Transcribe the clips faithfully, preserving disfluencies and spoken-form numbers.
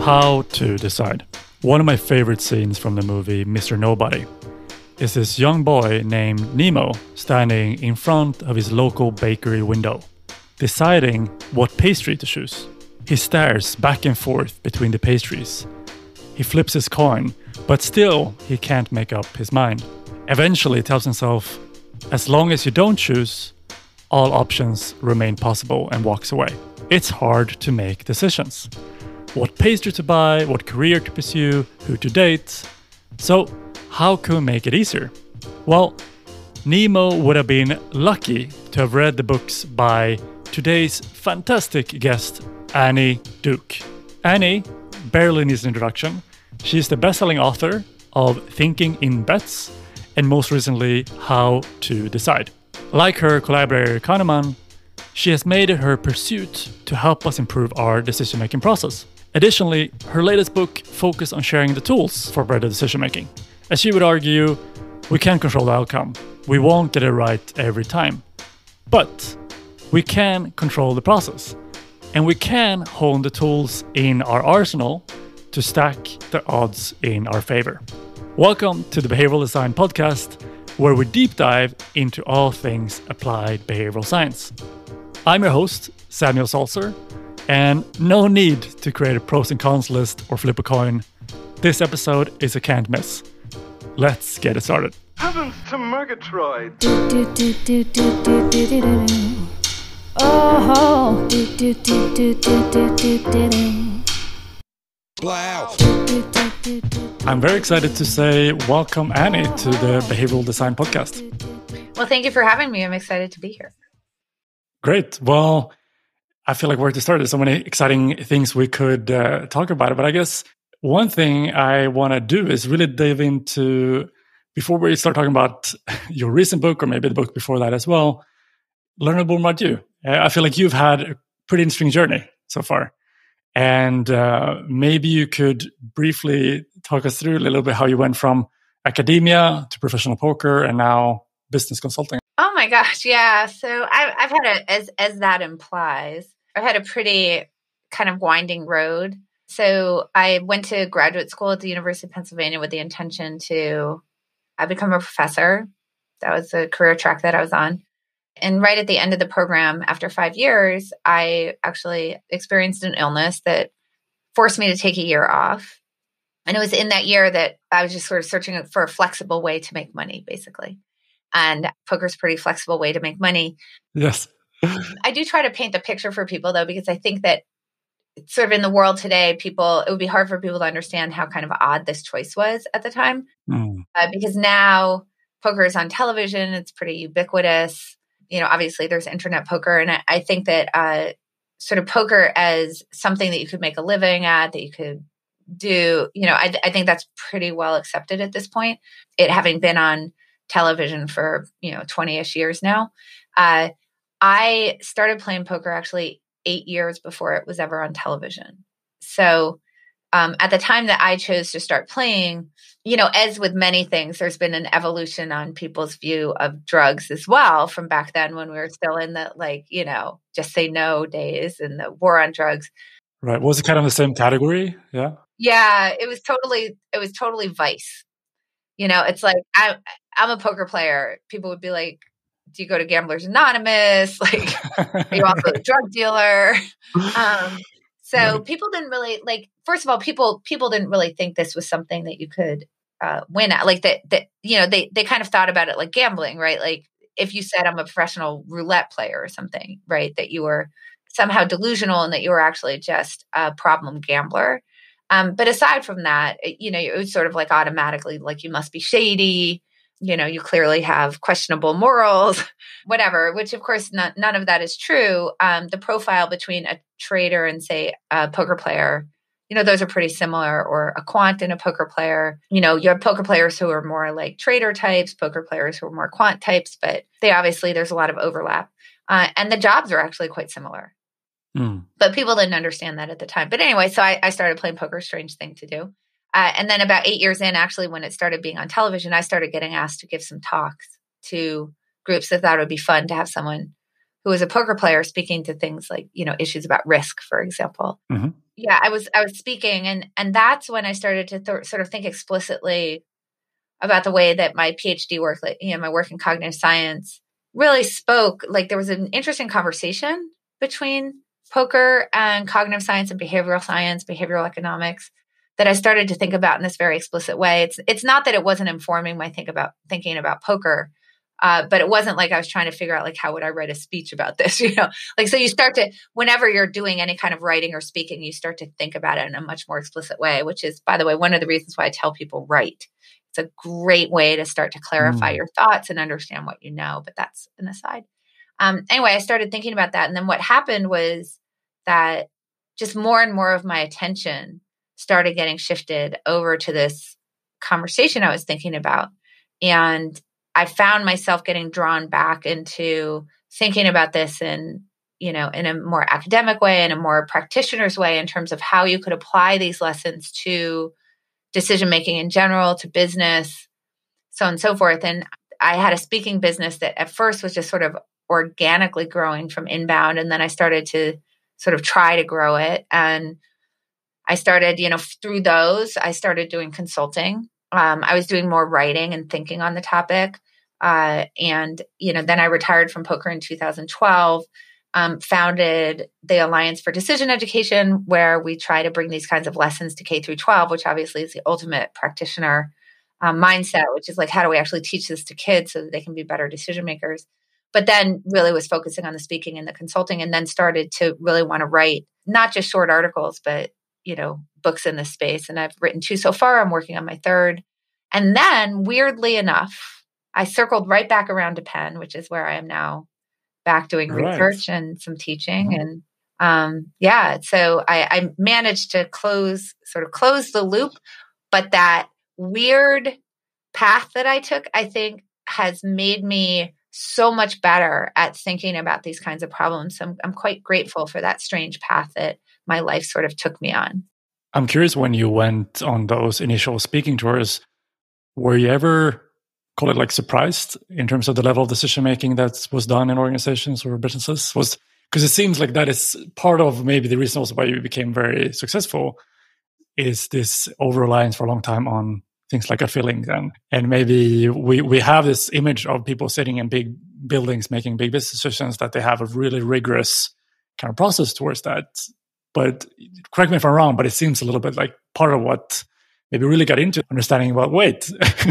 How to Decide. One of my favorite scenes from the movie Mister Nobody is this young boy named Nemo standing in front of his local bakery window, deciding what pastry to choose. He stares back and forth between the pastries. He flips his coin, but still he can't make up his mind. Eventually he tells himself, as long as you don't choose, all options remain possible, and walks away. It's hard to make decisions. What pastry to buy, what career to pursue, who to date. So how can we make it easier? Well, Nemo would have been lucky to have read the books by today's fantastic guest, Annie Duke. Annie barely needs an introduction. She's the best-selling author of Thinking in Bets and most recently, How to Decide. Like her collaborator Kahneman, she has made it her pursuit to help us improve our decision-making process. Additionally, her latest book focuses on sharing the tools for better decision-making. As she would argue, we can't control the outcome. We won't get it right every time. But we can control the process. And we can hone the tools in our arsenal to stack the odds in our favor. Welcome to the Behavioral Design Podcast, where we deep dive into all things applied behavioral science. I'm your host, Samuel Salzer, and no need to create a pros and cons list or flip a coin. This episode is a can't miss. Let's get it started. Heavens to Murgatroyd! Oh, I'm very excited to say welcome, Annie, to the Behavioral Design Podcast. well, thank you for having me. I'm excited to be here. Great. Well, I feel like where to start. There's so many exciting things we could uh, talk about. But I guess one thing I want to do is really dive into, before we start talking about your recent book, or maybe the book before that as well, learn a little more about you. I feel like you've had a pretty interesting journey so far. And uh, maybe you could briefly talk us through a little bit how you went from academia to professional poker and now business consulting. Oh my gosh, yeah. So I've, I've had a, as as that implies, I've had a pretty kind of winding road. So I went to graduate school at the University of Pennsylvania with the intention to I become a professor. That was the career track that I was on. And right at the end of the program, after five years, I actually experienced an illness that forced me to take a year off. And it was in that year that I was just sort of searching for a flexible way to make money, basically. And poker's a pretty flexible way to make money. Yes. I do try to paint the picture for people, though, because I think that sort of in the world today, people, it would be hard for people to understand how kind of odd this choice was at the time. Mm. Uh, because now poker is on television. It's pretty ubiquitous. You know, obviously there's internet poker. And I, I think that uh, sort of poker as something that you could make a living at, that you could do, you know, I, I think that's pretty well accepted at this point. It having been on television for, you know, twenty-ish years now. Uh, I started playing poker actually eight years before it was ever on television. So um, at the time that I chose to start playing, you know, as with many things, there's been an evolution on people's view of drugs as well from back then when we were still in the, like, you know, just say no days and the war on drugs. Right. Was it kind of the same category? Yeah. Yeah, it was totally, it was totally vice. You know, it's like, I, I'm a poker player. People would be like, do you go to Gamblers Anonymous? Like, are you also a drug dealer? Um, so right. People didn't really, like, first of all, people people didn't really think this was something that you could uh, win at. Like that, that you know, they, they kind of thought about it like gambling, right? Like if you said I'm a professional roulette player or something, right? That you were somehow delusional and that you were actually just a problem gambler. Um, but aside from that, it, you know, it was sort of like automatically like you must be shady. You know, you clearly have questionable morals, whatever, which of course, not, none of that is true. Um, the profile between a trader and say a poker player, you know, those are pretty similar, or a quant and a poker player. You know, you have poker players who are more like trader types, poker players who are more quant types, but they obviously, there's a lot of overlap. Uh, and the jobs are actually quite similar. Mm. But people didn't understand that at the time. But anyway, so I, I started playing poker, strange thing to do. Uh, and then about eight years in, actually, when it started being on television, I started getting asked to give some talks to groups that thought it would be fun to have someone who was a poker player speaking to things like, you know, issues about risk, for example. Mm-hmm. Yeah, I was I was speaking, and and that's when I started to th- sort of think explicitly about the way that my PhD work, like, you know, my work in cognitive science really spoke. Like there was an interesting conversation between poker and cognitive science and behavioral science, behavioral economics, that I started to think about in this very explicit way. It's it's not that it wasn't informing my think about thinking about poker, uh, but it wasn't like I was trying to figure out like how would I write a speech about this, you know? Like so, you start to whenever you're doing any kind of writing or speaking, you start to think about it in a much more explicit way. Which is, by the way, one of the reasons why I tell people write. It's a great way to start to clarify mm. your thoughts and understand what you know. But that's an aside. Um, anyway, I started thinking about that, and then what happened was that just more and more of my attention started getting shifted over to this conversation I was thinking about. And I found myself getting drawn back into thinking about this in, you know, in a more academic way, in a more practitioner's way, in terms of how you could apply these lessons to decision-making in general, to business, so on and so forth. And I had a speaking business that at first was just sort of organically growing from inbound. And then I started to sort of try to grow it. And I started, you know, through those, I started doing consulting. Um, I was doing more writing and thinking on the topic. Uh, and, you know, then I retired from poker in two thousand twelve, um, founded the Alliance for Decision Education, where we try to bring these kinds of lessons to K through twelve, which obviously is the ultimate practitioner um, mindset, which is like, how do we actually teach this to kids so that they can be better decision makers? But then really was focusing on the speaking and the consulting, and then started to really want to write not just short articles, but, you know, books in this space. And I've written two so far. I'm working on my third. And then weirdly enough, I circled right back around to Penn, which is where I am now, back doing right. research and some teaching. Mm-hmm. And um, yeah, so I, I managed to close, sort of close the loop. But that weird path that I took, I think, has made me so much better at thinking about these kinds of problems. So I'm, I'm quite grateful for that strange path that my life sort of took me on. I'm curious, when you went on those initial speaking tours, were you ever, call it like surprised in terms of the level of decision making that was done in organizations or businesses? Was because it seems like that is part of maybe the reason also why you became very successful, is this over-reliance for a long time on things like a feeling. And, and maybe we, we have this image of people sitting in big buildings making big business decisions, that they have a really rigorous kind of process towards that. But correct me if I'm wrong, but it seems a little bit like part of what maybe really got into understanding about, wait,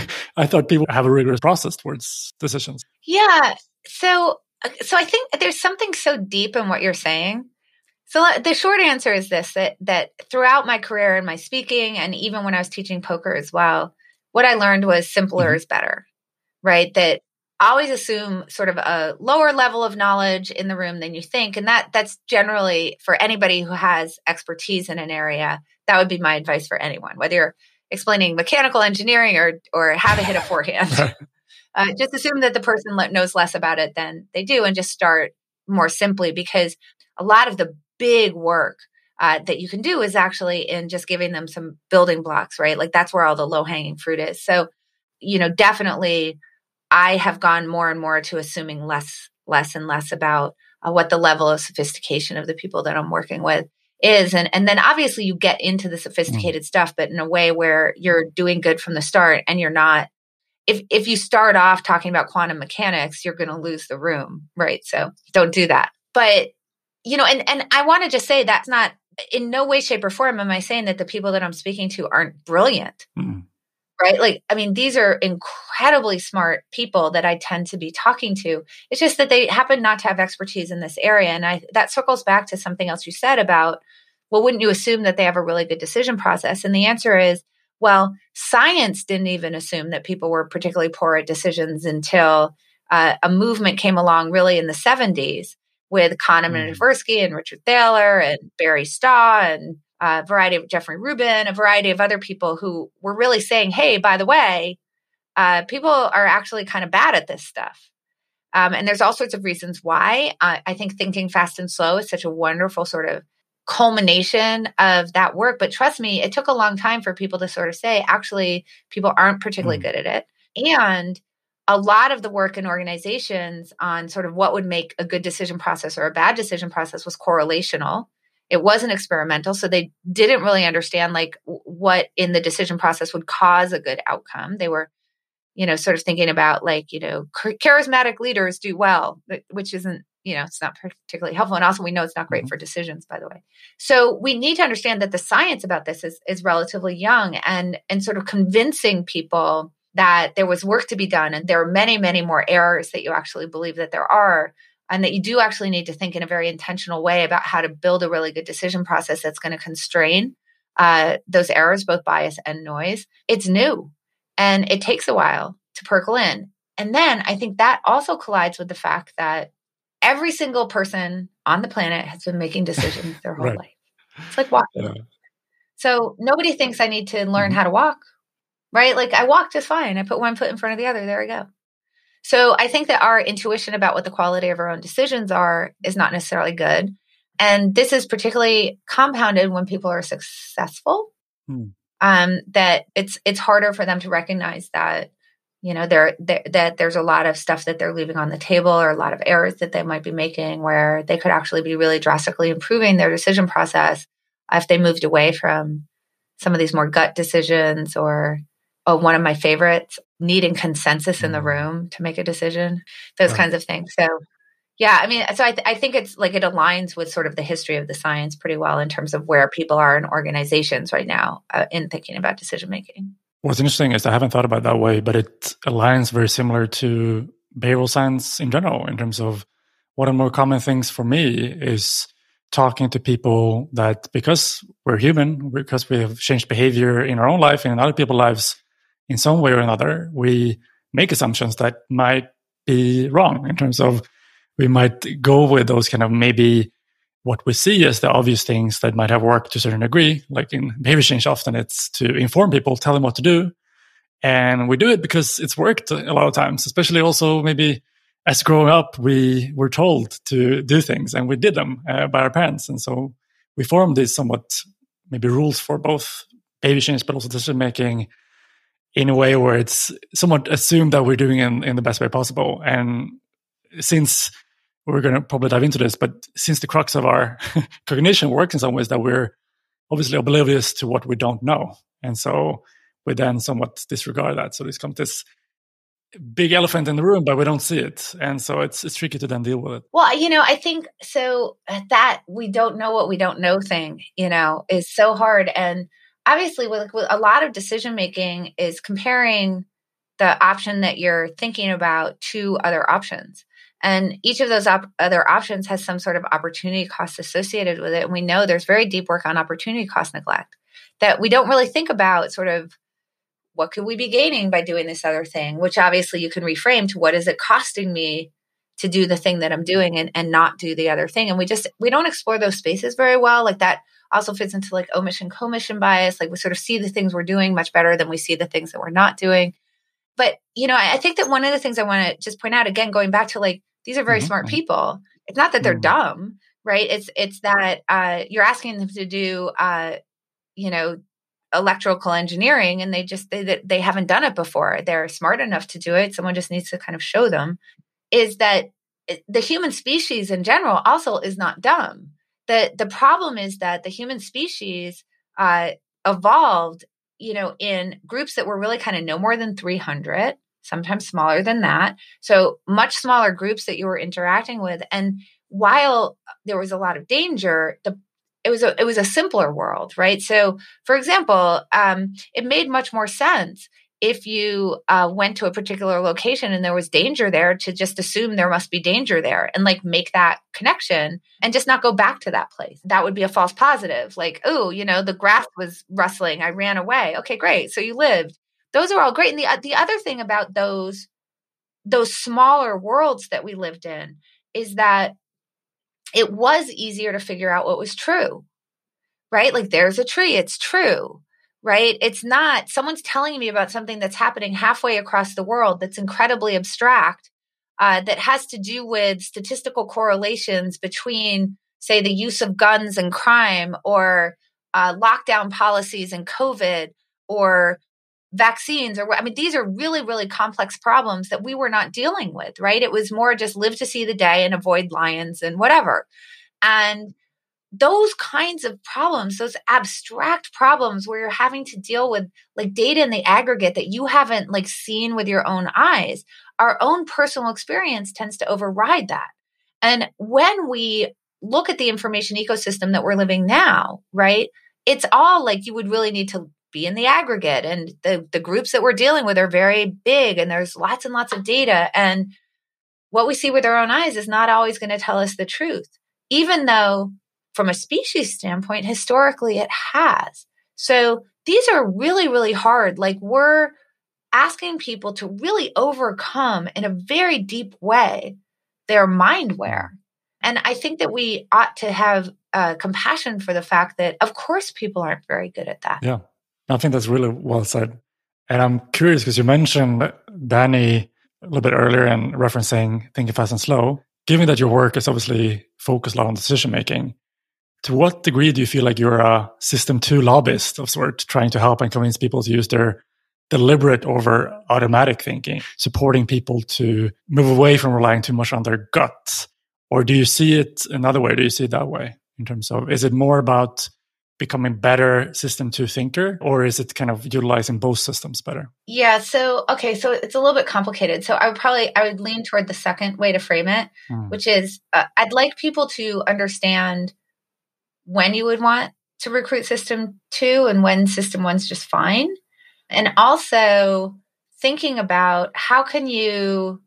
I thought people have a rigorous process towards decisions. Yeah. So, so I think there's something so deep in what you're saying. So the short answer is this, that, that throughout my career and my speaking, and even when I was teaching poker as well, what I learned was simpler mm-hmm. is better, right? That always assume sort of a lower level of knowledge in the room than you think. And that that's generally, for anybody who has expertise in an area, that would be my advice for anyone, whether you're explaining mechanical engineering or or how to hit a forehand. uh, just assume that the person knows less about it than they do, and just start more simply, because a lot of the big work uh, that you can do is actually in just giving them some building blocks, right? Like that's where all the low-hanging fruit is. So, you know, definitely I have gone more and more to assuming less, less and less about uh, what the level of sophistication of the people that I'm working with is. And, and then obviously you get into the sophisticated mm. stuff, but in a way where you're doing good from the start, and you're not, if, if you start off talking about quantum mechanics, you're going to lose the room, right? So don't do that. But, you know, and, and I want to just say that's not, in no way, shape, or form am I saying that the people that I'm speaking to aren't brilliant, mm. right? Like, I mean, these are incredibly smart people that I tend to be talking to. It's just that they happen not to have expertise in this area. And I that circles back to something else you said about, well, wouldn't you assume that they have a really good decision process? And the answer is, well, science didn't even assume that people were particularly poor at decisions until uh, a movement came along really in the seventies with Kahneman and Tversky and Richard Thaler and Barry Staw and a variety of Jeffrey Rubin, a variety of other people who were really saying, hey, by the way, uh, people are actually kind of bad at this stuff. Um, and there's all sorts of reasons why. Uh, I think Thinking Fast and Slow is such a wonderful sort of culmination of that work. But trust me, it took a long time for people to sort of say, actually, people aren't particularly mm. good at it. And a lot of the work in organizations on sort of what would make a good decision process or a bad decision process was correlational. It wasn't experimental. So they didn't really understand like what in the decision process would cause a good outcome. They were, you know, sort of thinking about like, you know, charismatic leaders do well, which isn't, you know, it's not particularly helpful. And also we know it's not great mm-hmm. for decisions, by the way. So we need to understand that the science about this is, is relatively young, and, and sort of convincing people that there was work to be done. And there are many, many more errors that you actually believe that there are, and that you do actually need to think in a very intentional way about how to build a really good decision process that's going to constrain uh, those errors, both bias and noise. It's new, and it takes a while to percolate in. And then I think that also collides with the fact that every single person on the planet has been making decisions their whole right. life. It's like walking. Yeah. So nobody thinks I need to learn mm-hmm. how to walk, right? Like I walk just fine. I put one foot in front of the other. There we go. So I think that our intuition about what the quality of our own decisions are is not necessarily good. And this is particularly compounded when people are successful, mm. um, that it's it's harder for them to recognize that, you know, there that there's a lot of stuff that they're leaving on the table, or a lot of errors that they might be making where they could actually be really drastically improving their decision process if they moved away from some of these more gut decisions, or oh, one of my favorites, needing consensus in the room to make a decision, those right. kinds of things. So yeah, I mean, so I, th- I think it's like it aligns with sort of the history of the science pretty well in terms of where people are in organizations right now uh, in thinking about decision making. What's interesting is I haven't thought about it that way, but it aligns very similar to behavioral science in general, in terms of one of the more common things for me is talking to people that because we're human, because we have changed behavior in our own life and in other people's lives in some way or another, we make assumptions that might be wrong in terms of we might go with those kind of maybe what we see as the obvious things that might have worked to a certain degree. Like in behavior change, often it's to inform people, tell them what to do. And we do it because it's worked a lot of times, especially also maybe as growing up, we were told to do things and we did them uh, by our parents. And so we formed these somewhat maybe rules for both behavior change, but also decision making in a way where it's somewhat assumed that we're doing it in, in the best way possible. And since we're going to probably dive into this, but since the crux of our cognition works in some ways that we're obviously oblivious to what we don't know. And so we then somewhat disregard that. So there's kind of this big elephant in the room, but we don't see it. And so it's it's tricky to then deal with it. Well, you know, I think so that we don't know what we don't know thing, you know, is so hard. And obviously with, with a lot of decision making is comparing the option that you're thinking about to other options. And each of those op- other options has some sort of opportunity cost associated with it. And we know there's very deep work on opportunity cost neglect that we don't really think about sort of what could we be gaining by doing this other thing, which obviously you can reframe to what is it costing me to do the thing that I'm doing and, and not do the other thing. And we just, we don't explore those spaces very well. Like that also fits into like omission commission bias. Like we sort of see the things we're doing much better than we see the things that we're not doing. But, you know, I, I think that one of the things I want to just point out, again, going back to like, these are very mm-hmm. smart people. It's not that they're mm-hmm. dumb, right? It's, it's that uh, you're asking them to do, uh, you know, electrical engineering, and they just, they, they haven't done it before. They're smart enough to do it. Someone just needs to kind of show them. Is that the human species in general also is not dumb. The, the problem is that the human species uh, evolved, you know, in groups that were really kind of no more than three hundred, sometimes smaller than that. So much smaller groups that you were interacting with. And while there was a lot of danger, the It was a it was a simpler world, right? So, for example, um, it made much more sense if you uh, went to a particular location and there was danger there to just assume there must be danger there and like make that connection and just not go back to that place. That would be a false positive. Like, oh, you know, the grass was rustling. I ran away. Okay, great. So you lived. Those are all great. And the the other thing about those those smaller worlds that we lived in is that it was easier to figure out what was true, right? Like there's a tree, it's true, right? It's not someone's telling me about something that's happening halfway across the world that's incredibly abstract, uh, that has to do with statistical correlations between, say, the use of guns and crime, or uh, lockdown policies and COVID, or vaccines, or I mean, these are really, really complex problems that we were not dealing with, right? It was more just live to see the day and avoid lions and whatever. And those kinds of problems, those abstract problems where you're having to deal with like data in the aggregate that you haven't like seen with your own eyes, our own personal experience tends to override that. And when we look at the information ecosystem that we're living now, right, it's all like you would really need to be in the aggregate. And the, the groups that we're dealing with are very big and there's lots and lots of data. And what we see with our own eyes is not always going to tell us the truth, even though from a species standpoint, historically it has. So these are really, really hard. Like we're asking people to really overcome in a very deep way their mindware. And I think that we ought to have uh, compassion for the fact that, of course, people aren't very good at that. Yeah, I think that's really well said. And I'm curious because you mentioned Danny a little bit earlier and referencing Thinking Fast and Slow. Given that your work is obviously focused a lot on decision making, to what degree do you feel like you're a system two lobbyist of sorts, trying to help and convince people to use their deliberate over automatic thinking, supporting people to move away from relying too much on their guts? Or do you see it another way? Do you see it that way in terms of, is it more about becoming better system two thinker, or is it kind of utilizing both systems better? Yeah. So, okay. So it's a little bit complicated. So I would probably, I would lean toward the second way to frame it, mm. which is uh, I'd like people to understand when you would want to recruit system two and when system one's just fine. And also thinking about how can you,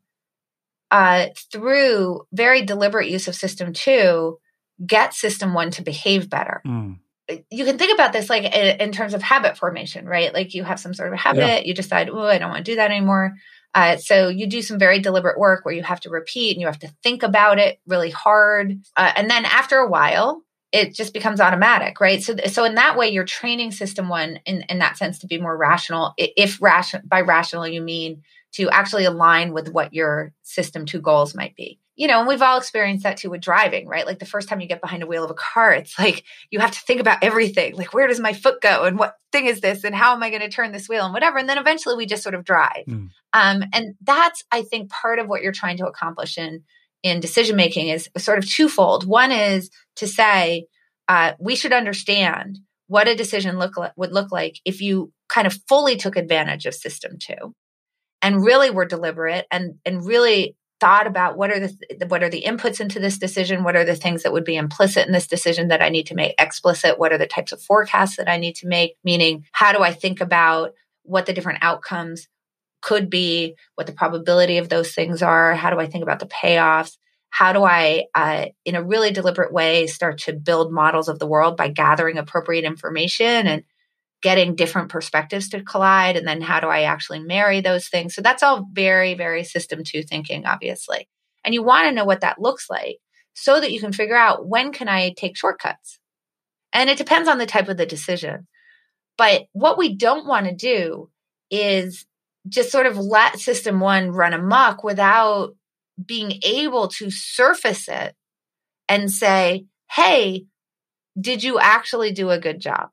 uh, through very deliberate use of system two, get system one to behave better. Mm. You can think about this like in terms of habit formation, right? Like you have some sort of habit, yeah. You decide, oh, I don't want to do that anymore. Uh, so you do some very deliberate work where you have to repeat and you have to think about it really hard. Uh, and then after a while, it just becomes automatic, right? So, so in that way, you're training system one in, in that sense to be more rational. If ration, by rational, you mean to actually align with what your system two goals might be. You know, and we've all experienced that too with driving, right? Like the first time you get behind a wheel of a car, it's like you have to think about everything. Like, where does my foot go? And what thing is this? And how am I going to turn this wheel and whatever? And then eventually we just sort of drive. Mm. Um, and that's, I think, part of what you're trying to accomplish in, in decision making is sort of twofold. One is to say, uh, we should understand what a decision look li- would look like if you kind of fully took advantage of system two and really were deliberate and, and really thought about what are the what are the inputs into this decision, what are the things that would be implicit in this decision that I need to make explicit, what are the types of forecasts that I need to make, meaning how do I think about what the different outcomes could be, what the probability of those things are, how do I think about the payoffs, how do I, uh, in a really deliberate way, start to build models of the world by gathering appropriate information and getting different perspectives to collide, and then how do I actually marry those things? So that's all very, very system two thinking, obviously. And you want to know what that looks like so that you can figure out when can I take shortcuts. And it depends on the type of the decision. But what we don't want to do is just sort of let system one run amok without being able to surface it and say, hey, did you actually do a good job?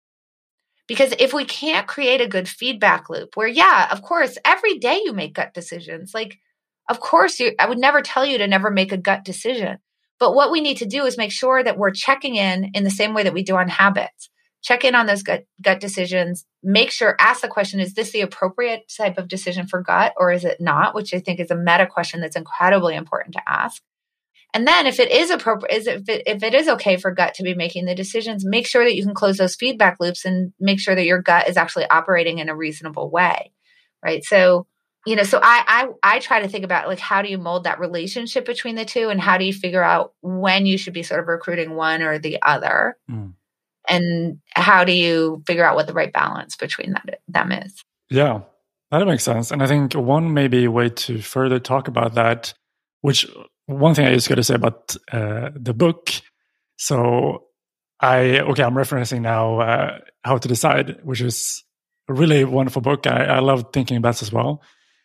Because if we can't create a good feedback loop where, yeah, of course, every day you make gut decisions, like, of course, you, I would never tell you to never make a gut decision. But what we need to do is make sure that we're checking in in the same way that we do on habits. Check in on those gut, gut decisions, make sure, ask the question, is this the appropriate type of decision for gut or is it not? Which I think is a meta question that's incredibly important to ask. And then if it is appropriate, is if it, if it is okay for gut to be making the decisions, make sure that you can close those feedback loops and make sure that your gut is actually operating in a reasonable way, right? So, you know, so I, I, I try to think about like, how do you mold that relationship between the two and how do you figure out when you should be sort of recruiting one or the other? Mm. And how do you figure out what the right balance between that, them is? Yeah, that makes sense. And I think one maybe way to further talk about that, which one thing I just got to say about uh, the book. So I, okay, I'm referencing now uh, How to Decide, which is a really wonderful book. I, I love thinking bets as well.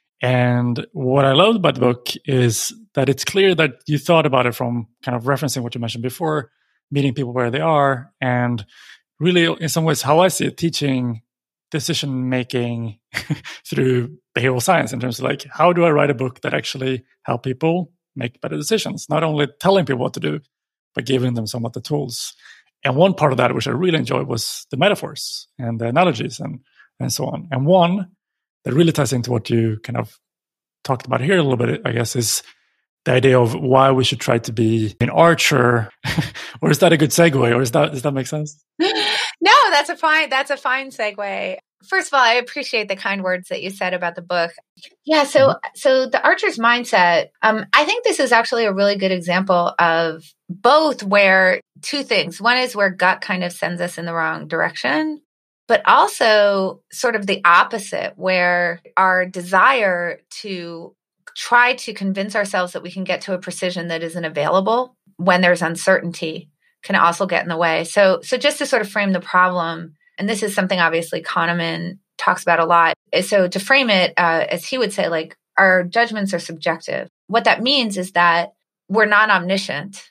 And what I loved about the book is that it's clear that you thought about it from kind of referencing what you mentioned before, meeting people where they are, and really in some ways how I see it, teaching decision making through behavioral science in terms of like, how do I write a book that actually help people make better decisions? Not only telling people what to do, but giving them some of the tools. And one part of that, which I really enjoyed, was the metaphors and the analogies and, and so on. And one that really ties into what you kind of talked about here a little bit, I guess, is the idea of why we should try to be an archer. Or is that a good segue? Or is that, does that make sense? No, that's a fine, that's a fine segue. First of all, I appreciate the kind words that you said about the book. Yeah. So, mm-hmm. so the archer's mindset, um, I think this is actually a really good example of both where two things. One is where gut kind of sends us in the wrong direction, but also sort of the opposite, where our desire to try to convince ourselves that we can get to a precision that isn't available when there's uncertainty can also get in the way. So, so just to sort of frame the problem, and this is something obviously Kahneman talks about a lot. So to frame it, uh, as he would say, like our judgments are subjective. What that means is that we're not omniscient.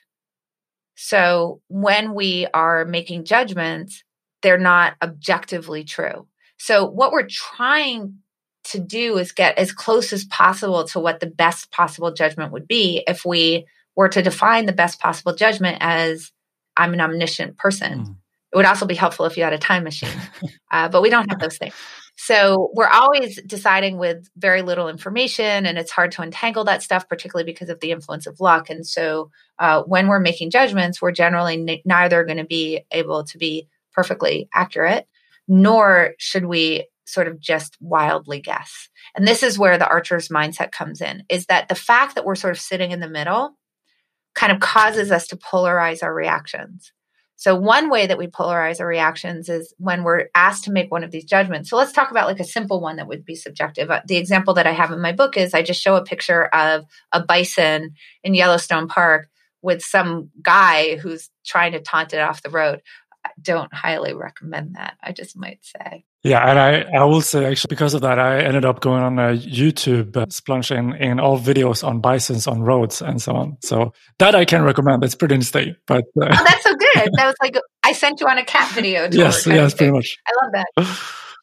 So when we are making judgments, they're not objectively true. So what we're trying to do is get as close as possible to what the best possible judgment would be if we were to define the best possible judgment as I'm an omniscient person. Mm. It would also be helpful if you had a time machine, uh, but we don't have those things. So we're always deciding with very little information, and it's hard to untangle that stuff, particularly because of the influence of luck. And so uh, when we're making judgments, we're generally n- neither going to be able to be perfectly accurate, nor should we sort of just wildly guess. And this is where the archer's mindset comes in, is that the fact that we're sort of sitting in the middle kind of causes us to polarize our reactions. So one way that we polarize our reactions is when we're asked to make one of these judgments. So let's talk about like a simple one that would be subjective. Uh, the example that I have in my book is I just show a picture of a bison in Yellowstone Park with some guy who's trying to taunt it off the road. I don't highly recommend that, I just might say. Yeah, and I, I will say, actually, because of that, I ended up going on a YouTube uh, splunge in, in all videos on bisons on roads and so on. So that I can recommend. It's pretty interesting. But uh, oh, that's so good. That was like, I sent you on a cat video tour. Yes, yes, pretty much. I love that.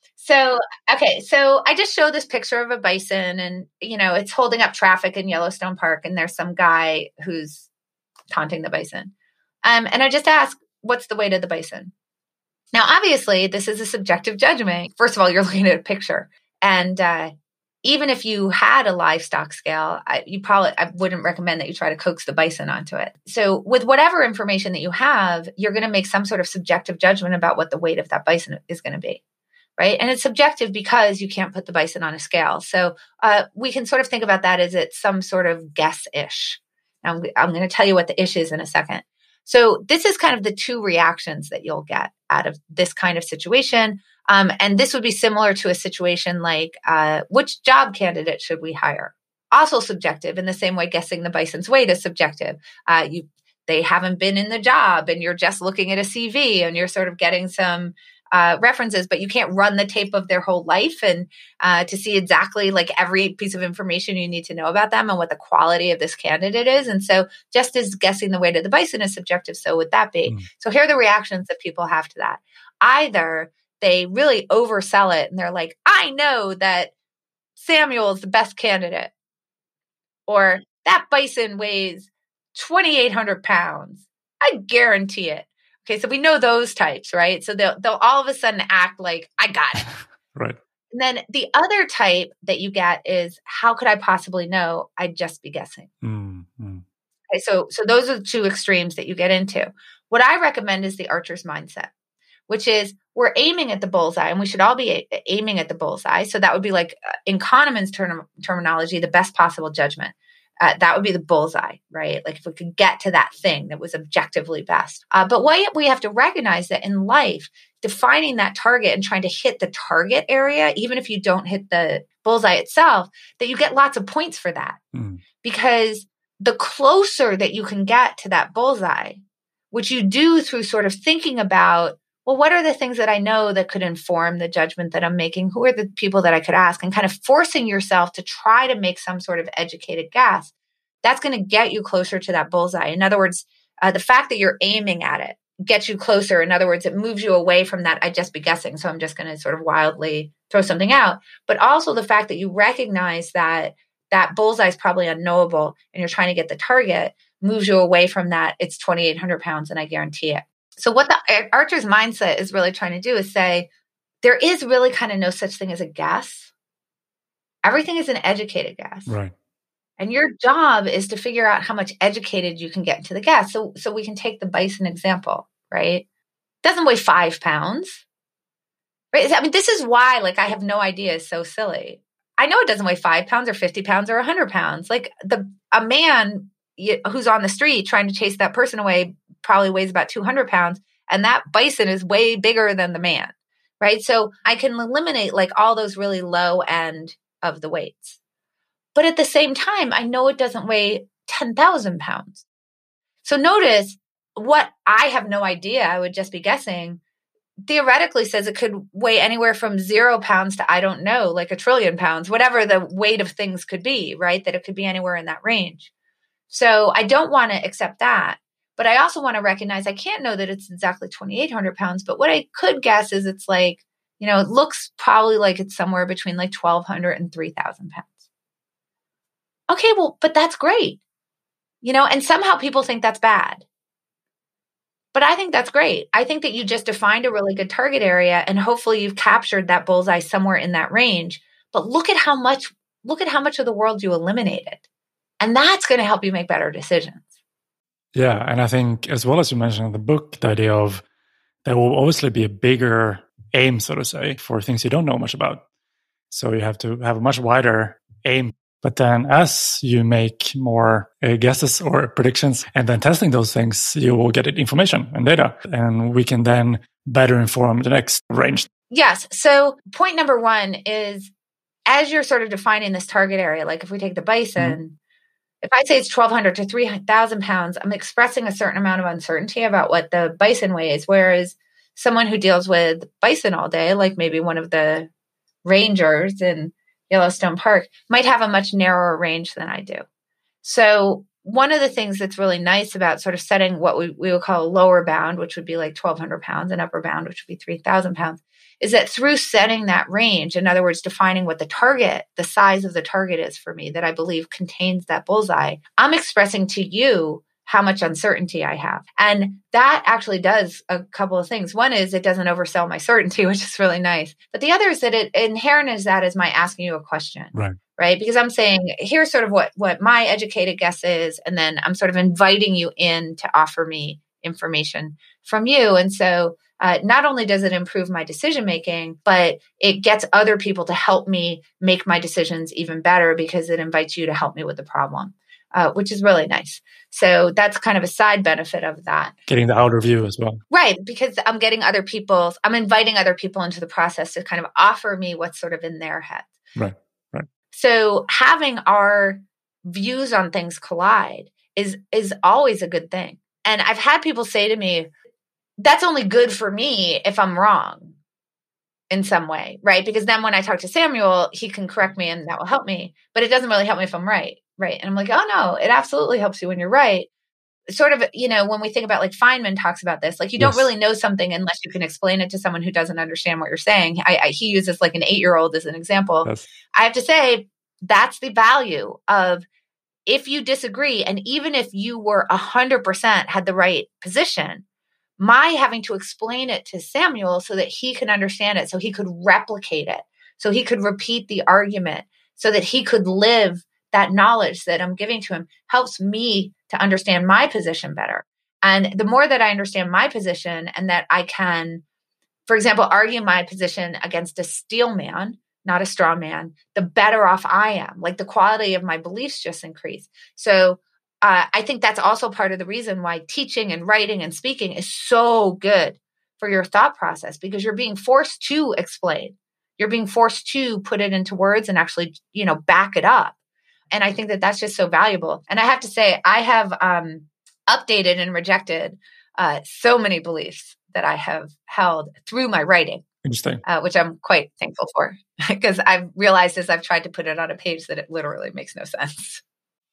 So, okay, so I just show this picture of a bison and, you know, it's holding up traffic in Yellowstone Park and there's some guy who's taunting the bison. Um, and I just ask, what's the weight of the bison? Now, obviously, this is a subjective judgment. First of all, you're looking at a picture. And uh, even if you had a livestock scale, I, you probably I wouldn't recommend that you try to coax the bison onto it. So with whatever information that you have, you're going to make some sort of subjective judgment about what the weight of that bison is going to be, right? And it's subjective because you can't put the bison on a scale. So uh, we can sort of think about that as it's some sort of guess-ish. Now, I'm, I'm going to tell you what the ish is in a second. So this is kind of the two reactions that you'll get out of this kind of situation. Um, and this would be similar to a situation like, uh, which job candidate should we hire? Also subjective, in the same way guessing the bison's weight is subjective. Uh, you, they haven't been in the job and you're just looking at a C V and you're sort of getting some uh, references, but you can't run the tape of their whole life and uh, to see exactly like every piece of information you need to know about them and what the quality of this candidate is. And so just as guessing the weight of the bison is subjective, so would that be. Mm. So here are the reactions that people have to that. Either they really oversell it and they're like, I know that Samuel is the best candidate, or that bison weighs twenty-eight hundred pounds. I guarantee it. Okay, so we know those types, right? So they'll they'll all of a sudden act like, I got it. Right. And then the other type that you get is, how could I possibly know? I'd just be guessing. Mm-hmm. Okay, so so those are the two extremes that you get into. What I recommend is the archer's mindset, which is we're aiming at the bullseye, and we should all be a- aiming at the bullseye. So that would be like, uh, in Kahneman's term- terminology, the best possible judgment. Uh, that would be the bullseye, right? Like if we could get to that thing that was objectively best. Uh, but what we have to recognize that in life, defining that target and trying to hit the target area, even if you don't hit the bullseye itself, that you get lots of points for that. Mm. Because the closer that you can get to that bullseye, which you do through sort of thinking about, well, what are the things that I know that could inform the judgment that I'm making? Who are the people that I could ask? And kind of forcing yourself to try to make some sort of educated guess, that's going to get you closer to that bullseye. In other words, uh, the fact that you're aiming at it gets you closer. In other words, it moves you away from that I'd just be guessing. So I'm just going to sort of wildly throw something out. But also the fact that you recognize that that bullseye is probably unknowable and you're trying to get the target moves you away from that. It's twenty-eight hundred pounds and I guarantee it. So what the archer's mindset is really trying to do is say, there is really kind of no such thing as a guess. Everything is an educated guess. Right. And your job is to figure out how much educated you can get into the guess. So, so we can take the bison example, right? It doesn't weigh five pounds, right? I mean, this is why, like, I have no idea is so silly. I know it doesn't weigh five pounds or fifty pounds or a hundred pounds. Like the, a man who's on the street trying to chase that person away probably weighs about two hundred pounds. And that bison is way bigger than the man, right? So I can eliminate like all those really low end of the weights. But at the same time, I know it doesn't weigh ten thousand pounds. So notice what I have no idea, I would just be guessing, theoretically says it could weigh anywhere from zero pounds to I don't know, like a trillion pounds, whatever the weight of things could be, right? That it could be anywhere in that range. So I don't want to accept that. But I also want to recognize I can't know that it's exactly twenty-eight hundred pounds. But what I could guess is it's like, you know, it looks probably like it's somewhere between like twelve hundred and three thousand pounds. Okay, well, but that's great. You know, and somehow people think that's bad. But I think that's great. I think that you just defined a really good target area and hopefully you've captured that bullseye somewhere in that range. But look at how much, look at how much of the world you eliminated. And that's going to help you make better decisions. Yeah. And I think as well as you mentioned in the book, the idea of there will obviously be a bigger aim, so to say, for things you don't know much about. So you have to have a much wider aim. But then as you make more uh, guesses or predictions and then testing those things, you will get information and data. And we can then better inform the next range. Yes. So point number one is as you're sort of defining this target area, like if we take the bison, mm-hmm. if I say it's twelve hundred to three thousand pounds, I'm expressing a certain amount of uncertainty about what the bison weighs. Whereas someone who deals with bison all day, like maybe one of the rangers in Yellowstone Park, might have a much narrower range than I do. So one of the things that's really nice about sort of setting what we, we would call a lower bound, which would be like twelve hundred pounds, and upper bound, which would be three thousand pounds, is that through setting that range, in other words, defining what the target, the size of the target is for me that I believe contains that bullseye, I'm expressing to you how much uncertainty I have. And that actually does a couple of things. One is it doesn't oversell my certainty, which is really nice. But the other is that it inherent is that is my asking you a question. Right. Right. Because I'm saying, here's sort of what, what my educated guess is. And then I'm sort of inviting you in to offer me information from you. And so uh, not only does it improve my decision making, but it gets other people to help me make my decisions even better because it invites you to help me with the problem. Uh, which is really nice. So that's kind of a side benefit of that. Getting the outer view as well. Right. Because I'm getting other people, I'm inviting other people into the process to kind of offer me what's sort of in their head. Right. Right. So having our views on things collide is, is always a good thing. And I've had people say to me, that's only good for me if I'm wrong in some way, right? Because then when I talk to Samuel, he can correct me and that will help me, but it doesn't really help me if I'm right. Right. And I'm like, oh no, it absolutely helps you when you're right. Sort of, you know, when we think about like Feynman talks about this, like you yes. don't really know something unless you can explain it to someone who doesn't understand what you're saying. I, I, he uses like an eight-year-old as an example. Yes. I have to say that's the value of if you disagree. And even if you were a hundred percent had the right position, my having to explain it to Samuel so that he can understand it, so he could replicate it, so he could repeat the argument, so that he could live that knowledge that I'm giving to him helps me to understand my position better. And the more that I understand my position and that I can, for example, argue my position against a steel man, not a straw man, the better off I am. Like the quality of my beliefs just increase. So uh, I think that's also part of the reason why teaching and writing and speaking is so good for your thought process, because you're being forced to explain. You're being forced to put it into words and actually, you know, back it up. And I think that that's just so valuable. And I have to say, I have um, updated and rejected uh, so many beliefs that I have held through my writing. Interesting. Uh, which I'm quite thankful for, because I've realized as I've tried to put it on a page that it literally makes no sense.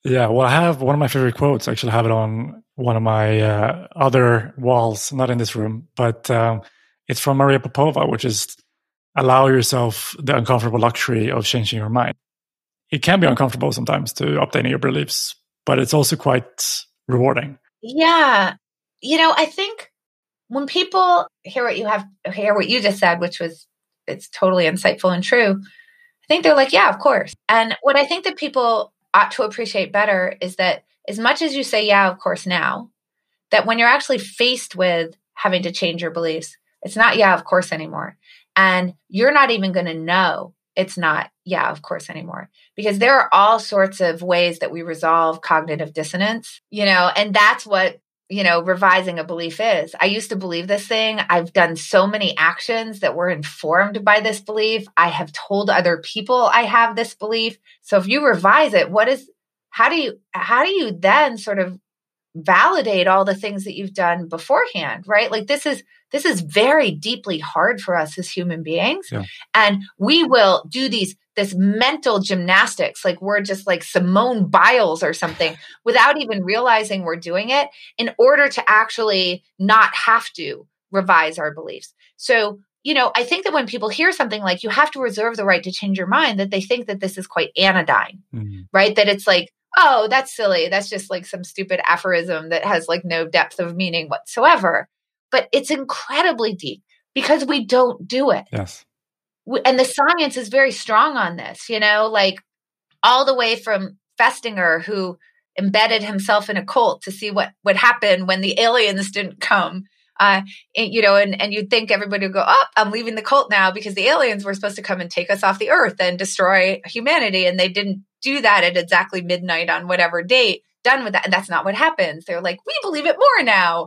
Yeah, well, I have one of my favorite quotes. I actually have it on one of my uh, other walls, not in this room, but um, it's from Maria Popova, which is allow yourself the uncomfortable luxury of changing your mind. It can be uncomfortable sometimes to updating your beliefs, but it's also quite rewarding. Yeah. You know, I think when people hear what you have, hear what you just said, which was, it's totally insightful and true, I think they're like, yeah, of course. And what I think that people ought to appreciate better is that as much as you say, yeah, of course now, that when you're actually faced with having to change your beliefs, it's not, yeah, of course anymore. And you're not even going to know it's not, yeah, of course anymore. Because there are all sorts of ways that we resolve cognitive dissonance, you know, and that's what, you know, revising a belief is. I used to believe this thing. I've done so many actions that were informed by this belief. I have told other people I have this belief. So if you revise it, what is, how do you, how do you then sort of validate all the things that you've done beforehand, right? Like this is, this is very deeply hard for us as human beings. Yeah. And we will do these, this mental gymnastics, like we're just like Simone Biles or something without even realizing we're doing it in order to actually not have to revise our beliefs. So, you know, I think that when people hear something like you have to reserve the right to change your mind, that they think that this is quite anodyne, mm-hmm. right? That it's like, oh, that's silly. That's just like some stupid aphorism that has like no depth of meaning whatsoever. But it's incredibly deep because we don't do it. Yes. We, and the science is very strong on this, you know, like all the way from Festinger, who embedded himself in a cult to see what would happen when the aliens didn't come. Uh, and, you know, and, and you'd think everybody would go, oh, I'm leaving the cult now because the aliens were supposed to come and take us off the earth and destroy humanity. And they didn't do that at exactly midnight on whatever date. Done with that. And that's not what happens. They're like, we believe it more now.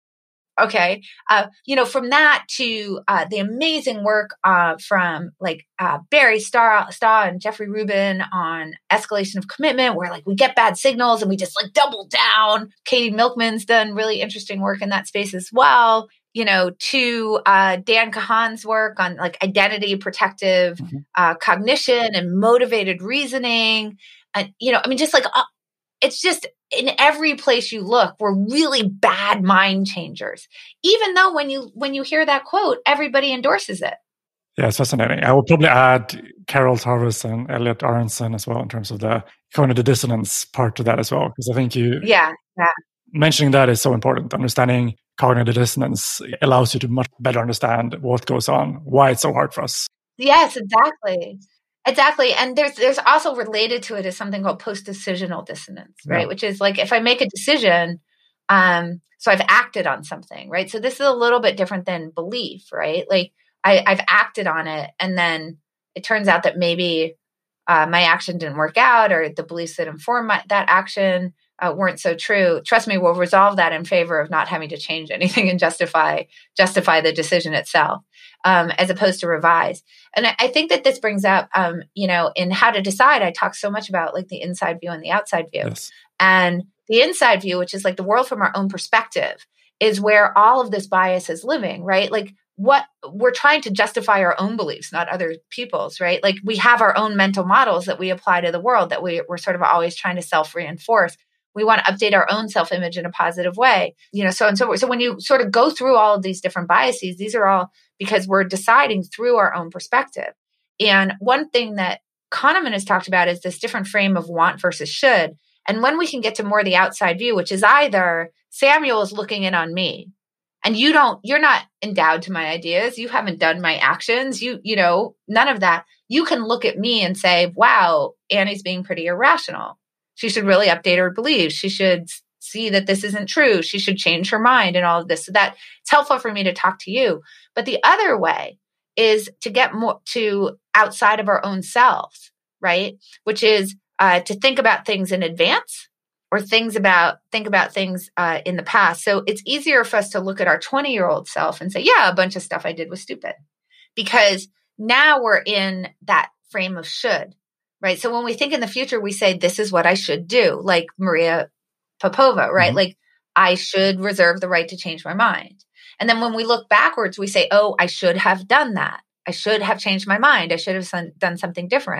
Okay. Uh, you know, from that to uh, the amazing work uh, from like uh, Barry Staw, Staw and Jeffrey Rubin on escalation of commitment, where like we get bad signals and we just like double down. Katie Milkman's done really interesting work in that space as well. You know, to uh, Dan Kahan's work on like identity protective mm-hmm. uh, cognition and motivated reasoning. And, you know, I mean, just like, uh, it's just in every place you look, we're really bad mind changers. Even though when you when you hear that quote, everybody endorses it. Yeah, it's fascinating. I will probably add Carol Tarvis and Elliot Aronson as well in terms of the cognitive dissonance part to that as well. Because I think you yeah, yeah. mentioning that is so important. Understanding cognitive dissonance allows you to much better understand what goes on, why it's so hard for us. Yes, exactly. Exactly. And there's there's also related to it is something called post-decisional dissonance, right? Yeah. Which is like if I make a decision, um, so I've acted on something, right? So this is a little bit different than belief, right? Like I, I've acted on it and then it turns out that maybe uh, my action didn't work out or the beliefs that inform my, that action uh, weren't so true. Trust me, we'll resolve that in favor of not having to change anything and justify justify the decision itself. Um, as opposed to revise. And I, I think that this brings up, um, you know, in How to Decide, I talk so much about like the inside view and the outside view. Yes. And the inside view, which is like the world from our own perspective, is where all of this bias is living, right? Like what we're trying to justify our own beliefs, not other people's, right? Like we have our own mental models that we apply to the world that we, we're sort of always trying to self-reinforce. We want to update our own self-image in a positive way, you know, so and so forth. So when you sort of go through all of these different biases, these are all because we're deciding through our own perspective. And one thing that Kahneman has talked about is this different frame of want versus should. And when we can get to more the outside view, which is either Samuel is looking in on me and you don't, you're not endowed to my ideas. You haven't done my actions. You, you know, none of that. You can look at me and say, wow, Annie's being pretty irrational. She should really update her beliefs. She should see that this isn't true. She should change her mind and all of this. So that it's helpful for me to talk to you. But the other way is to get more to outside of our own selves, right? Which is uh, to think about things in advance or things about think about things uh, in the past. So it's easier for us to look at our twenty-year-old self and say, yeah, a bunch of stuff I did was stupid. Because now we're in that frame of should. Right. So when we think in the future, we say, this is what I should do, like Maria Popova, right? Mm-hmm. Like I should reserve the right to change my mind. And then when we look backwards, we say, oh, I should have done that. I should have changed my mind. I should have done something different.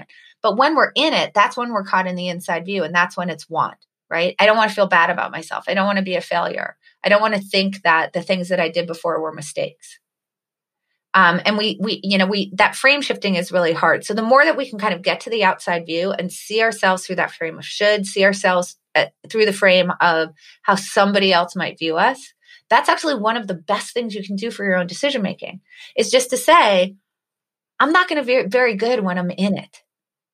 But when we're in it, that's when we're caught in the inside view. And that's when it's want, right? I don't want to feel bad about myself. I don't want to be a failure. I don't want to think that the things that I did before were mistakes. Um, and we, we, you know, we, that frame shifting is really hard. So the more that we can kind of get to the outside view and see ourselves through that frame of should, see ourselves at, through the frame of how somebody else might view us, that's actually one of the best things you can do for your own decision-making, is just to say, I'm not going to be very good when I'm in it.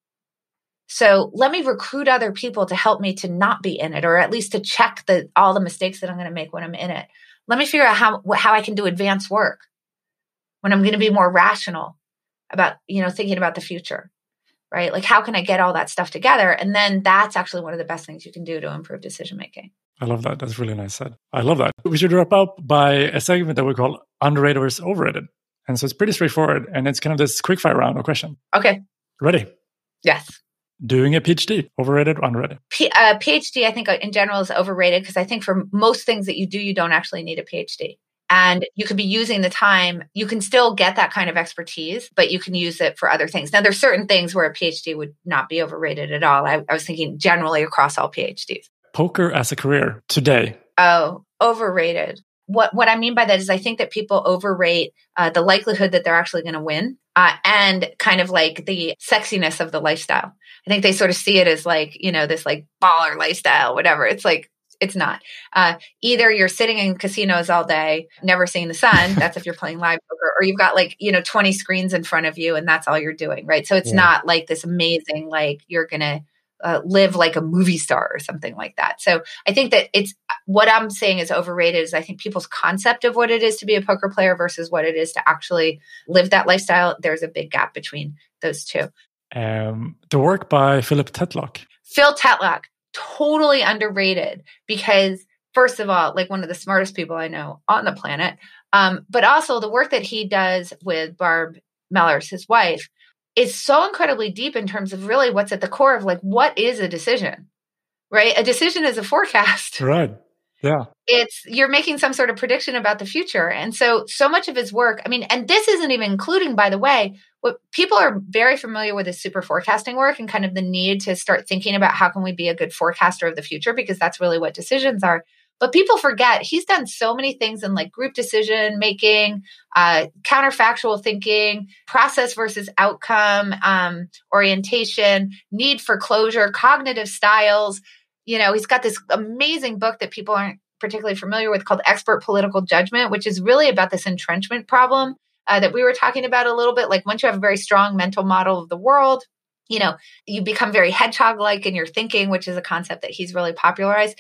So let me recruit other people to help me to not be in it, or at least to check the, all the mistakes that I'm going to make when I'm in it. Let me figure out how, how I can do advanced work when I'm going to be more rational about, you know, thinking about the future, right? Like, how can I get all that stuff together? And then that's actually one of the best things you can do to improve decision-making. I love that. That's really nice said. I love that. We should wrap up by a segment that we call underrated versus overrated. And so it's pretty straightforward. And it's kind of this quickfire round of question. Okay. Ready? Yes. Doing a PhD, overrated or underrated? P- uh, PhD, I think in general is overrated, because I think for most things that you do, you don't actually need a PhD. And you could be using the time, you can still get that kind of expertise, but you can use it for other things. Now, there's certain things where a PhD would not be overrated at all. I, I was thinking generally across all PhDs. Poker as a career today. Oh, overrated. What what I mean by that is I think that people overrate uh, the likelihood that they're actually going to win uh, and kind of like the sexiness of the lifestyle. I think they sort of see it as like, you know, this like baller lifestyle, whatever. It's like, it's not. Uh, either you're sitting in casinos all day, never seeing the sun. That's if you're playing live poker, or you've got like, you know, twenty screens in front of you and that's all you're doing, right? So it's yeah. not like this amazing, like you're going to uh, live like a movie star or something like that. So I think that it's, what I'm saying is overrated is I think people's concept of what it is to be a poker player versus what it is to actually live that lifestyle. There's a big gap between those two. Um, the work by Philip Tetlock. Phil Tetlock. Totally underrated, because first of all, like one of the smartest people I know on the planet, um, but also the work that he does with Barb Mellers, his wife, is so incredibly deep in terms of really what's at the core of like, what is a decision, right? A decision is a forecast. Right. Yeah. It's, you're making some sort of prediction about the future. And so, so much of his work, I mean, and this isn't even including, by the way, what people are very familiar with is super forecasting work and kind of the need to start thinking about how can we be a good forecaster of the future, because that's really what decisions are. But people forget he's done so many things in like group decision making, uh, counterfactual thinking, process versus outcome, um, orientation, need for closure, cognitive styles. You know, he's got this amazing book that people aren't particularly familiar with called Expert Political Judgment, which is really about this entrenchment problem uh, that we were talking about a little bit. Like once you have a very strong mental model of the world, you know, you become very hedgehog-like in your thinking, which is a concept that he's really popularized.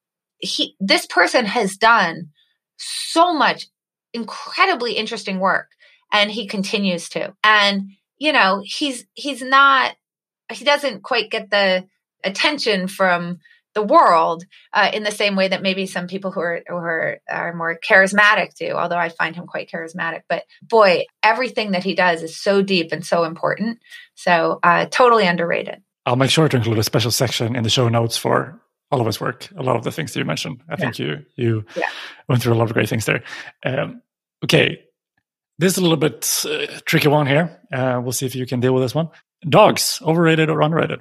He, this person has done so much incredibly interesting work, and he continues to. And, you know, he's, he's not, he doesn't quite get the attention from the world uh, in the same way that maybe some people who are, who are are more charismatic do, although I find him quite charismatic. But boy, everything that he does is so deep and so important. So uh, totally underrated. I'll make sure to include a special section in the show notes for all of his work, a lot of the things that you mentioned. I yeah. think you you yeah. went through a lot of great things there. Um, okay, this is a little bit uh, tricky one here. Uh, we'll see if you can deal with this one. Dogs, overrated or underrated?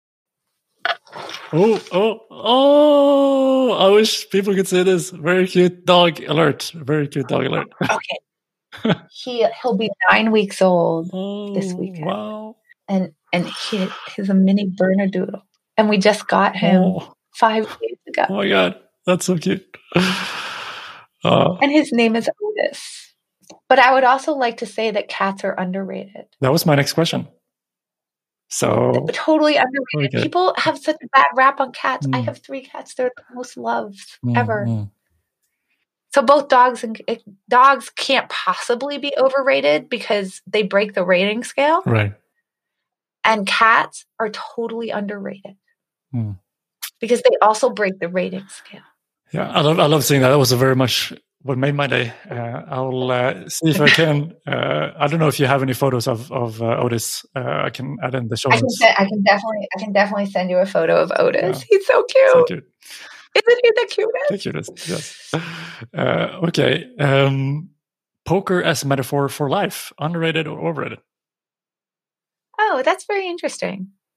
Oh, oh, oh, I wish people could see this. Very cute dog alert. Very cute dog alert. Okay. he, he'll be nine weeks old oh, this weekend. Wow. And and he, he's a mini Bernedoodle. And we just got him oh. five days ago. Oh my God. That's so cute. Uh, and his name is Otis. But I would also like to say that cats are underrated. That was my next question. So totally underrated. Okay. People have such a bad rap on cats. Mm. I have three cats. They're the most loved mm, ever. Mm. So both dogs and dogs can't possibly be overrated because they break the rating scale. Right. And cats are totally underrated mm. because they also break the rating scale. Yeah, I love I love seeing that. That was a very much what made my day. Uh, I'll uh, see if I can. Uh, I don't know if you have any photos of of uh, Otis. Uh, I can add in the show notes. I can, I can definitely, I can definitely send you a photo of Otis. Yeah. He's so cute. So cute. Isn't he the cutest? The cutest. Yes. Uh, okay. Um, poker as a metaphor for life: underrated or overrated? Oh, that's very interesting.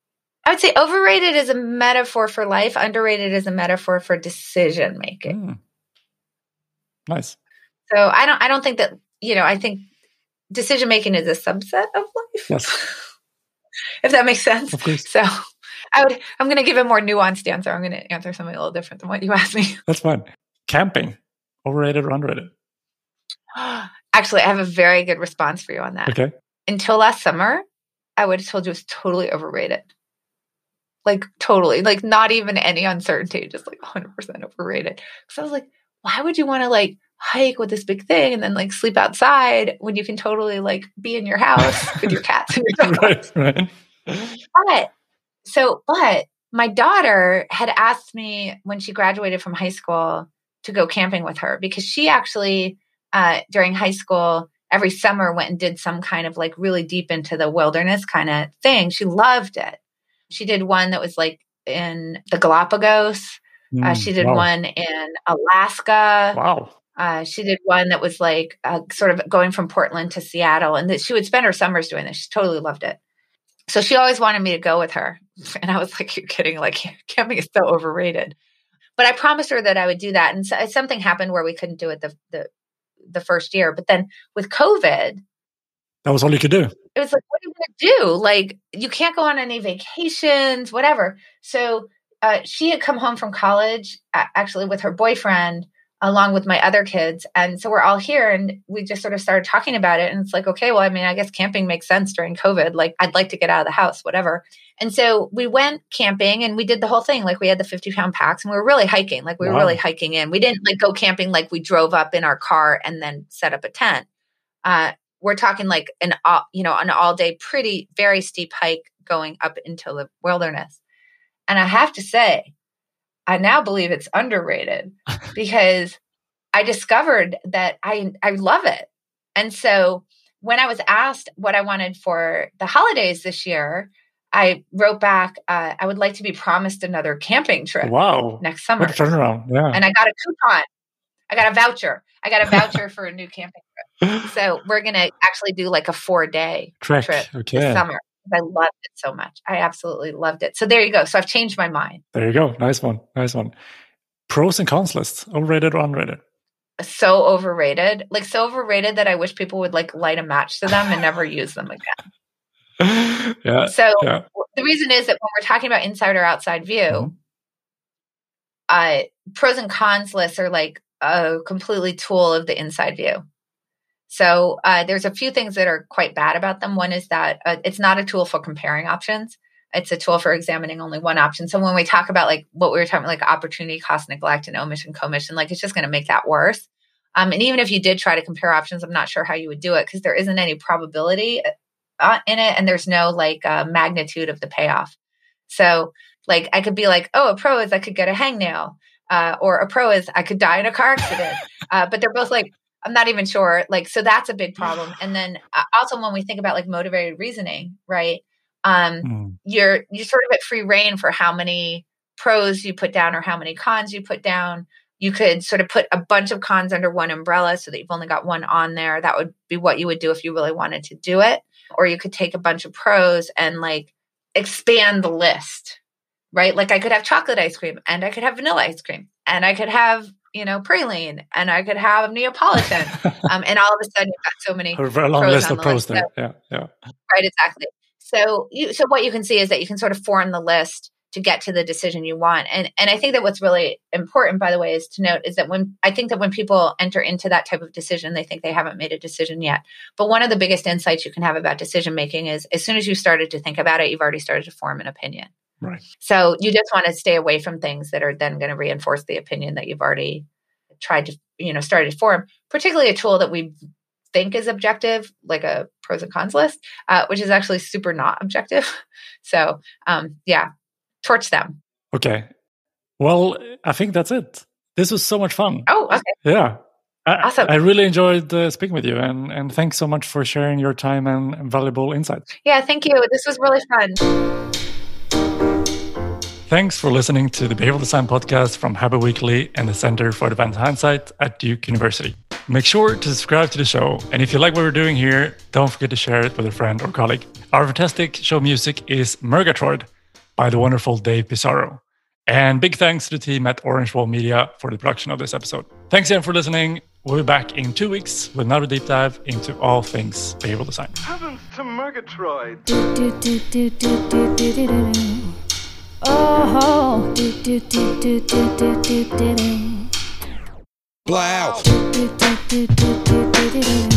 I would say overrated is a metaphor for life. Underrated is a metaphor for decision making. Mm. Nice. So I don't, I don't think that, you know, I think decision making is a subset of life. Yes. If that makes sense. Of course. So I would, I'm going to give a more nuanced answer. I'm going to answer something a little different than what you asked me. That's fine. Camping, overrated or underrated? Actually, I have a very good response for you on that. Okay. Until last summer, I would have told you it was totally overrated. Like totally, like not even any uncertainty, just like one hundred percent overrated. Because I was like, why would you want to like hike with this big thing and then like sleep outside when you can totally like be in your house with your cats and your dogs? Right, right. But so, but my daughter had asked me when she graduated from high school to go camping with her because she actually, uh, during high school, every summer went and did some kind of like really deep into the wilderness kind of thing. She loved it. She did one that was like in the Galapagos. Mm, uh, she did wow. one in Alaska. Wow. Uh, she did one that was like uh, sort of going from Portland to Seattle. And that she would spend her summers doing this. She totally loved it. So she always wanted me to go with her. And I was like, you're kidding. Like camping is so overrated. But I promised her that I would do that. And so, something happened where we couldn't do it the, the, the first year. But then with COVID, that was all you could do. It was like, what are you going to do? Like, you can't go on any vacations, whatever. So uh, she had come home from college, uh, actually with her boyfriend, along with my other kids. And so we're all here and we just sort of started talking about it. And it's like, okay, well, I mean, I guess camping makes sense during COVID. Like, I'd like to get out of the house, whatever. And so we went camping and we did the whole thing. Like, we had the fifty pound packs and we were really hiking. Like, we were Wow. really hiking in. We didn't like go camping like we drove up in our car and then set up a tent. Uh, We're talking like an, all, you know, an all day, pretty, very steep hike going up into the wilderness. And I have to say, I now believe it's underrated because I discovered that I, I love it. And so when I was asked what I wanted for the holidays this year, I wrote back, uh, I would like to be promised another camping trip Wow. next summer. What a turnaround. Yeah. And I got a coupon. I got a voucher. I got a voucher for a new camping trip. So we're going to actually do like a four day Trek. trip Okay. this summer. I loved it so much. I absolutely loved it. So there you go. So I've changed my mind. There you go. Nice one. Nice one. Pros and cons list. Overrated or underrated? So overrated. Like so overrated that I wish people would like light a match to them and never use them again. Yeah. So yeah. the reason is that when we're talking about inside or outside view, Mm-hmm. uh, pros and cons lists are like a completely tool of the inside view. So uh, there's a few things that are quite bad about them. One is that uh, it's not a tool for comparing options. It's a tool for examining only one option. So when we talk about like what we were talking about, like opportunity cost, neglect, and omission, commission, like it's just going to make that worse. Um, and even if you did try to compare options, I'm not sure how you would do it because there isn't any probability uh, in it, and there's no like uh, magnitude of the payoff. So like I could be like, oh, a pro is I could get a hangnail, uh, or a pro is I could die in a car accident. uh, but they're both like, I'm not even sure. Like, so that's a big problem. And then uh, also when we think about like motivated reasoning, right? Um, mm. You're you're sort of at free reign for how many pros you put down or how many cons you put down. You could sort of put a bunch of cons under one umbrella so that you've only got one on there. That would be what you would do if you really wanted to do it. Or you could take a bunch of pros and like expand the list, right? Like I could have chocolate ice cream and I could have vanilla ice cream and I could have, you know, praline and I could have Neapolitan. um, and all of a sudden you've got so many a very long pros list on of the pros list. there. So, yeah, yeah. Right, exactly. So you, so what you can see is that you can sort of form the list to get to the decision you want. And and I think that what's really important, by the way, is to note is that when I think that when people enter into that type of decision, they think they haven't made a decision yet. But one of the biggest insights you can have about decision making is as soon as you started to think about it, you've already started to form an opinion. Right. So you just want to stay away from things that are then going to reinforce the opinion that you've already tried to, you know, started to form, particularly a tool that we think is objective, like a pros and cons list, uh, which is actually super not objective. So um, yeah. Torch them. Okay. Well, I think that's it. This was so much fun. Oh, okay. Yeah. I, awesome. I really enjoyed uh, speaking with you, and, and thanks so much for sharing your time and, and valuable insights. Yeah, thank you. This was really fun. Thanks for listening to the Behavioral Design Podcast from Habit Weekly and the Center for Advanced Hindsight at Duke University. Make sure to subscribe to the show. And if you like what we're doing here, don't forget to share it with a friend or colleague. Our fantastic show music is Murgatroyd by the wonderful Dave Pizarro. And big thanks to the team at Orange Wall Media for the production of this episode. Thanks again for listening. We'll be back in two weeks with another deep dive into all things behavioral design. Heavens to Murgatroyd! Oh, do do do do do do do do. Blow. Do do do do do do do.